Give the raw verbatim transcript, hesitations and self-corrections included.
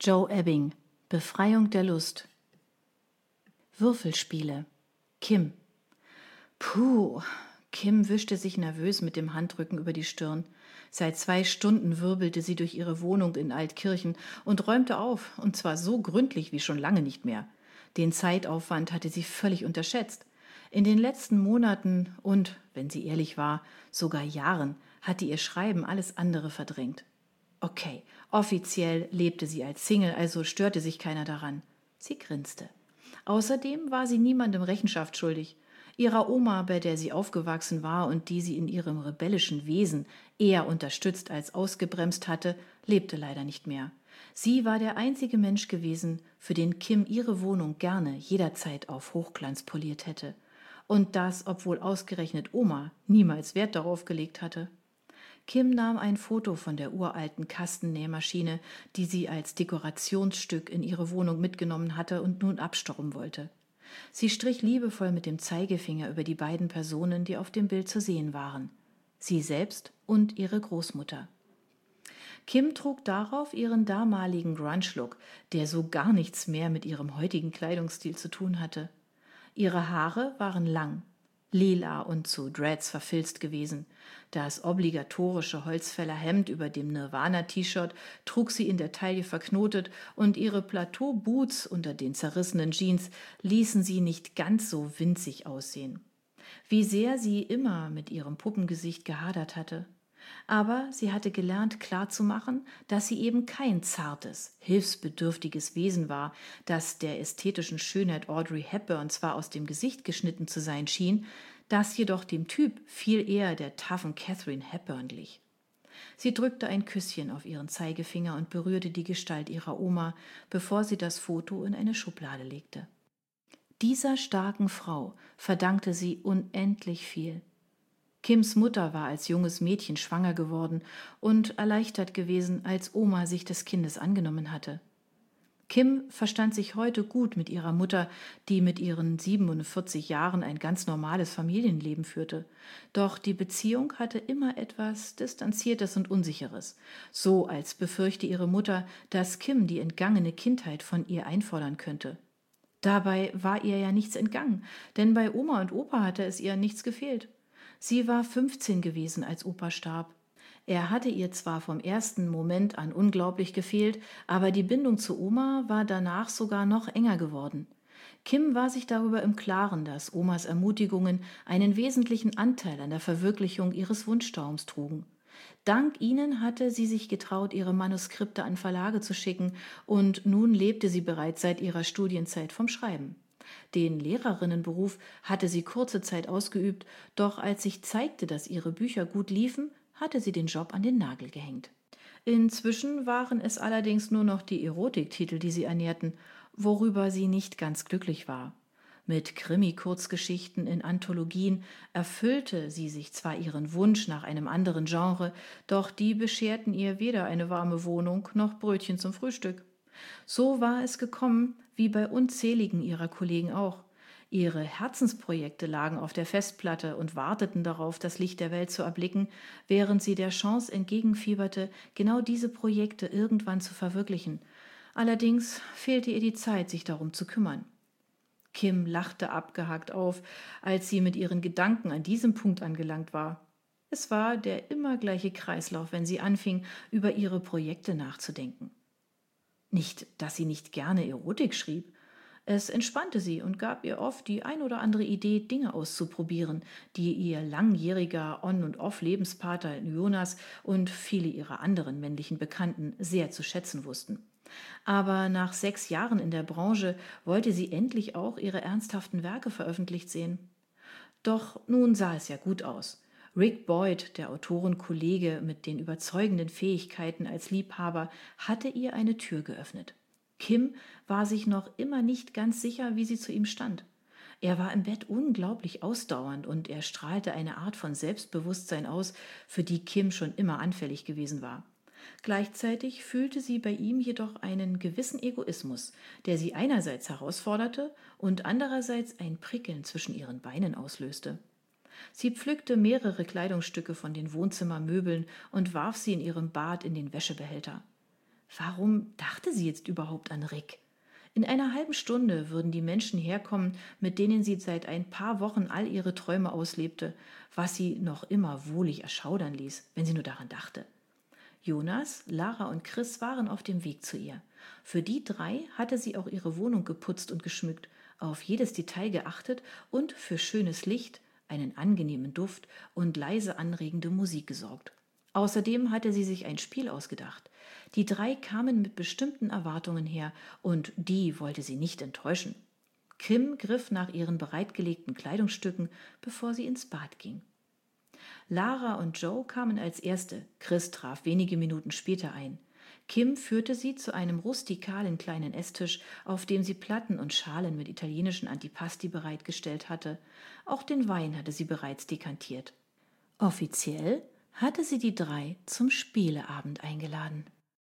Joe Ebbing, Befreiung der Lust. Würfelspiele. Kim. Puh. Kim wischte sich nervös mit dem Handrücken über die Stirn. Seit zwei Stunden wirbelte sie durch ihre Wohnung in Altkirchen und räumte auf, und zwar so gründlich wie schon lange nicht mehr. Den Zeitaufwand hatte sie völlig unterschätzt. In den letzten Monaten und, wenn sie ehrlich war, sogar Jahren hatte ihr Schreiben alles andere verdrängt. Okay, offiziell lebte sie als Single, also störte sich keiner daran. Sie grinste. Außerdem war sie niemandem Rechenschaft schuldig. Ihrer Oma, bei der sie aufgewachsen war und die sie in ihrem rebellischen Wesen eher unterstützt als ausgebremst hatte, lebte leider nicht mehr. Sie war der einzige Mensch gewesen, für den Kim ihre Wohnung gerne jederzeit auf Hochglanz poliert hätte. Und das, obwohl ausgerechnet Oma niemals Wert darauf gelegt hatte. Kim nahm ein Foto von der uralten Kastennähmaschine, die sie als Dekorationsstück in ihre Wohnung mitgenommen hatte und nun abstauben wollte. Sie strich liebevoll mit dem Zeigefinger über die beiden Personen, die auf dem Bild zu sehen waren. Sie selbst und ihre Großmutter. Kim trug darauf ihren damaligen Grunge-Look, der so gar nichts mehr mit ihrem heutigen Kleidungsstil zu tun hatte. Ihre Haare waren lang, lila und zu Dreads verfilzt gewesen. Das obligatorische Holzfäller Hemd über dem Nirvana-T-Shirt trug sie in der Taille verknotet und ihre Plateau-Boots unter den zerrissenen Jeans ließen sie nicht ganz so winzig aussehen. Wie sehr sie immer mit ihrem Puppengesicht gehadert hatte. Aber sie hatte gelernt klarzumachen, dass sie eben kein zartes, hilfsbedürftiges Wesen war, das der ästhetischen Schönheit Audrey Hepburn zwar aus dem Gesicht geschnitten zu sein schien, das jedoch dem Typ viel eher der taffen Catherine Hepburn glich. Sie drückte ein Küsschen auf ihren Zeigefinger und berührte die Gestalt ihrer Oma, bevor sie das Foto in eine Schublade legte. Dieser starken Frau verdankte sie unendlich viel. Kims Mutter war als junges Mädchen schwanger geworden und erleichtert gewesen, als Oma sich des Kindes angenommen hatte. Kim verstand sich heute gut mit ihrer Mutter, die mit ihren siebenundvierzig Jahren ein ganz normales Familienleben führte. Doch die Beziehung hatte immer etwas Distanziertes und Unsicheres, so als befürchte ihre Mutter, dass Kim die entgangene Kindheit von ihr einfordern könnte. Dabei war ihr ja nichts entgangen, denn bei Oma und Opa hatte es ihr nichts gefehlt. Sie war fünfzehn gewesen, als Opa starb. Er hatte ihr zwar vom ersten Moment an unglaublich gefehlt, aber die Bindung zu Oma war danach sogar noch enger geworden. Kim war sich darüber im Klaren, dass Omas Ermutigungen einen wesentlichen Anteil an der Verwirklichung ihres Wunschtraums trugen. Dank ihnen hatte sie sich getraut, ihre Manuskripte an Verlage zu schicken, und nun lebte sie bereits seit ihrer Studienzeit vom Schreiben. Den Lehrerinnenberuf hatte sie kurze Zeit ausgeübt, doch als sich zeigte, dass ihre Bücher gut liefen, hatte sie den Job an den Nagel gehängt. Inzwischen waren es allerdings nur noch die Erotiktitel, die sie ernährten, worüber sie nicht ganz glücklich war. Mit Krimi-Kurzgeschichten in Anthologien erfüllte sie sich zwar ihren Wunsch nach einem anderen Genre, doch die bescherten ihr weder eine warme Wohnung noch Brötchen zum Frühstück. So war es gekommen, wie bei unzähligen ihrer Kollegen auch. Ihre Herzensprojekte lagen auf der Festplatte und warteten darauf, das Licht der Welt zu erblicken, während sie der Chance entgegenfieberte, genau diese Projekte irgendwann zu verwirklichen. Allerdings fehlte ihr die Zeit, sich darum zu kümmern. Kim lachte abgehakt auf, als sie mit ihren Gedanken an diesem Punkt angelangt war. Es war der immer gleiche Kreislauf, wenn sie anfing, über ihre Projekte nachzudenken. Nicht, dass sie nicht gerne Erotik schrieb. Es entspannte sie und gab ihr oft die ein oder andere Idee, Dinge auszuprobieren, die ihr langjähriger On- und Off-Lebenspater Jonas und viele ihrer anderen männlichen Bekannten sehr zu schätzen wussten. Aber nach sechs Jahren in der Branche wollte sie endlich auch ihre ernsthaften Werke veröffentlicht sehen. Doch nun sah es ja gut aus. Rick Boyd, der Autorenkollege mit den überzeugenden Fähigkeiten als Liebhaber, hatte ihr eine Tür geöffnet. Kim war sich noch immer nicht ganz sicher, wie sie zu ihm stand. Er war im Bett unglaublich ausdauernd und er strahlte eine Art von Selbstbewusstsein aus, für die Kim schon immer anfällig gewesen war. Gleichzeitig fühlte sie bei ihm jedoch einen gewissen Egoismus, der sie einerseits herausforderte und andererseits ein Prickeln zwischen ihren Beinen auslöste. Sie pflückte mehrere Kleidungsstücke von den Wohnzimmermöbeln und warf sie in ihrem Bad in den Wäschebehälter. Warum dachte sie jetzt überhaupt an Rick? In einer halben Stunde würden die Menschen herkommen, mit denen sie seit ein paar Wochen all ihre Träume auslebte, was sie noch immer wohlig erschaudern ließ, wenn sie nur daran dachte. Jonas, Lara und Chris waren auf dem Weg zu ihr. Für die drei hatte sie auch ihre Wohnung geputzt und geschmückt, auf jedes Detail geachtet und für schönes Licht, einen angenehmen Duft und leise anregende Musik gesorgt. Außerdem hatte sie sich ein Spiel ausgedacht. Die drei kamen mit bestimmten Erwartungen her, und die wollte sie nicht enttäuschen. Kim griff nach ihren bereitgelegten Kleidungsstücken, bevor sie ins Bad ging. Lara und Joe kamen als Erste, Chris traf wenige Minuten später ein. Kim führte sie zu einem rustikalen kleinen Esstisch, auf dem sie Platten und Schalen mit italienischen Antipasti bereitgestellt hatte. Auch den Wein hatte sie bereits dekantiert. Offiziell hatte sie die drei zum Spieleabend eingeladen.